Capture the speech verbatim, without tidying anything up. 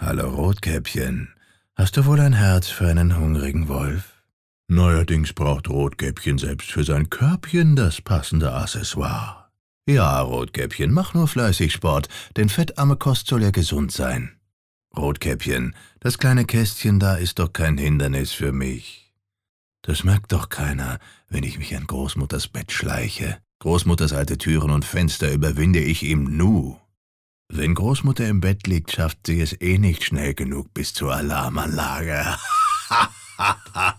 Hallo Rotkäppchen, hast du wohl ein Herz für einen hungrigen Wolf? Neuerdings braucht Rotkäppchen selbst für sein Körbchen das passende Accessoire. Ja, Rotkäppchen, mach nur fleißig Sport, denn fettarme Kost soll ja gesund sein. Rotkäppchen, das kleine Kästchen da ist doch kein Hindernis für mich. Das merkt doch keiner, wenn ich mich an Großmutters Bett schleiche. Großmutters alte Türen und Fenster überwinde ich im Nu. Wenn Großmutter im Bett liegt, schafft sie es eh nicht schnell genug bis zur Alarmanlage.